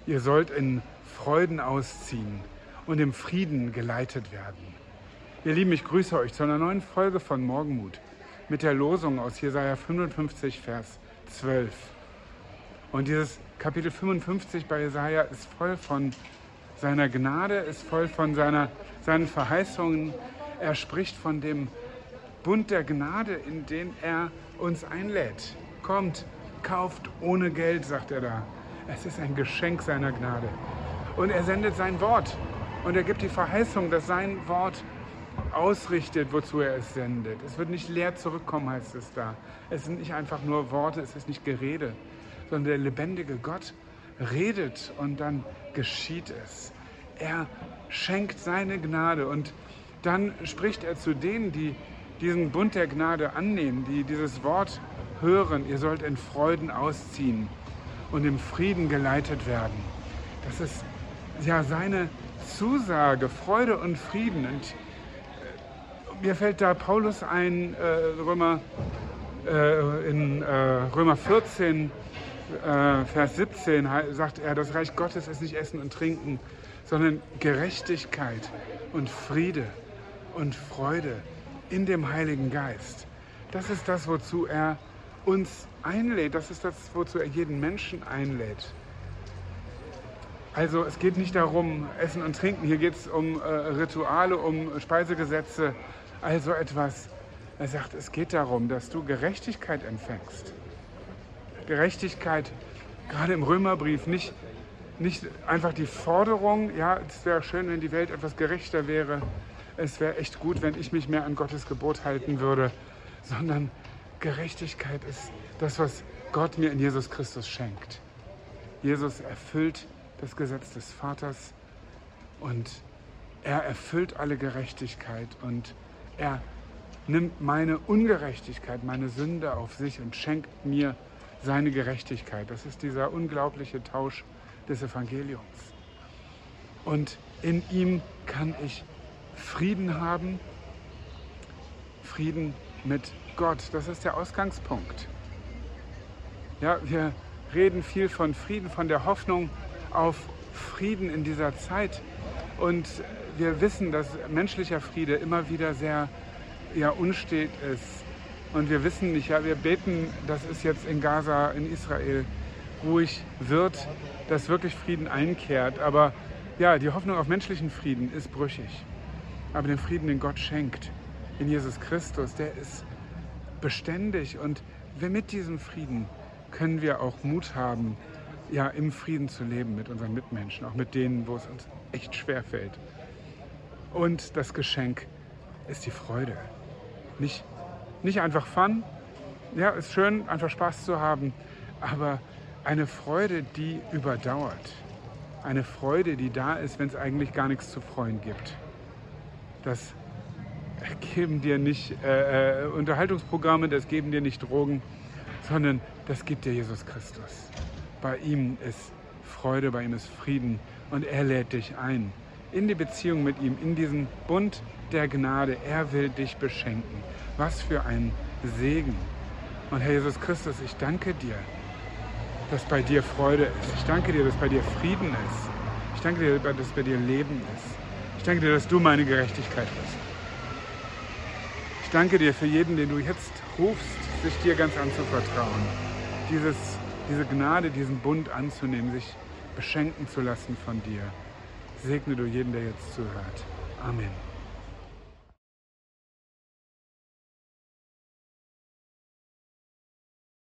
Ihr sollt in Freuden ausziehen und im Frieden geleitet werden. Ihr Lieben, ich grüße euch zu einer neuen Folge von Morgenmut mit der Losung aus Jesaja 55, Vers 12. Und dieses Kapitel 55 bei Jesaja ist voll von seiner Gnade, ist voll von seinen Verheißungen. Er spricht von dem Bund der Gnade, in den er uns einlädt. Kommt, kauft ohne Geld, sagt er da. Es ist ein Geschenk seiner Gnade. Und er sendet sein Wort. Und er gibt die Verheißung, dass sein Wort ausrichtet, wozu er es sendet. Es wird nicht leer zurückkommen, heißt es da. Es sind nicht einfach nur Worte, es ist nicht Gerede, sondern der lebendige Gott redet und dann geschieht es. Er schenkt seine Gnade und dann spricht er zu denen, die diesen Bund der Gnade annehmen, die dieses Wort hören. Ihr sollt in Freuden ausziehen und im Frieden geleitet werden. Das ist ja seine Zusage, Freude und Frieden. Und mir fällt da Paulus ein, Römer 14, Vers 17, sagt er, das Reich Gottes ist nicht Essen und Trinken, sondern Gerechtigkeit und Friede und Freude in dem Heiligen Geist. Das ist das, wozu er uns einlädt. Das ist das, wozu er jeden Menschen einlädt. Also es geht nicht darum, Essen und Trinken. Hier geht es um Rituale, um Speisegesetze, also etwas. Er sagt, es geht darum, dass du Gerechtigkeit empfängst. Gerechtigkeit, gerade im Römerbrief, nicht einfach die Forderung, ja, es wäre schön, wenn die Welt etwas gerechter wäre. Es wäre echt gut, wenn ich mich mehr an Gottes Gebot halten würde, sondern Gerechtigkeit ist das, was Gott mir in Jesus Christus schenkt. Jesus erfüllt das Gesetz des Vaters und er erfüllt alle Gerechtigkeit und er nimmt meine Ungerechtigkeit, meine Sünde auf sich und schenkt mir seine Gerechtigkeit. Das ist dieser unglaubliche Tausch des Evangeliums. Und in ihm kann ich Frieden haben, Frieden mit Gott. Das ist der Ausgangspunkt. Ja, wir reden viel von Frieden, von der Hoffnung auf Frieden in dieser Zeit. Und wir wissen, dass menschlicher Friede immer wieder sehr unstet ist. Und wir wissen nicht, wir beten, dass es jetzt in Gaza, in Israel ruhig wird, dass wirklich Frieden einkehrt. Aber ja, die Hoffnung auf menschlichen Frieden ist brüchig. Aber den Frieden, den Gott schenkt in Jesus Christus, der ist beständig. Und mit diesem Frieden können wir auch Mut haben, ja, im Frieden zu leben mit unseren Mitmenschen, auch mit denen, wo es uns echt schwer fällt. Und das Geschenk ist die Freude. Nicht einfach Fun, ja, ist schön, einfach Spaß zu haben, aber eine Freude, die überdauert. Eine Freude, die da ist, wenn es eigentlich gar nichts zu freuen gibt. Das geben dir nicht Unterhaltungsprogramme, das geben dir nicht Drogen, sondern das gibt dir Jesus Christus. Bei ihm ist Freude, bei ihm ist Frieden und er lädt dich ein in die Beziehung mit ihm, in diesen Bund der Gnade. Er will dich beschenken. Was für ein Segen. Und Herr Jesus Christus, ich danke dir, dass bei dir Freude ist. Ich danke dir, dass bei dir Frieden ist. Ich danke dir, dass bei dir Leben ist. Ich danke dir, dass du meine Gerechtigkeit bist. Ich danke dir für jeden, den du jetzt rufst, sich dir ganz anzuvertrauen. Diese Gnade, diesen Bund anzunehmen, sich beschenken zu lassen von dir. Segne du jeden, der jetzt zuhört. Amen.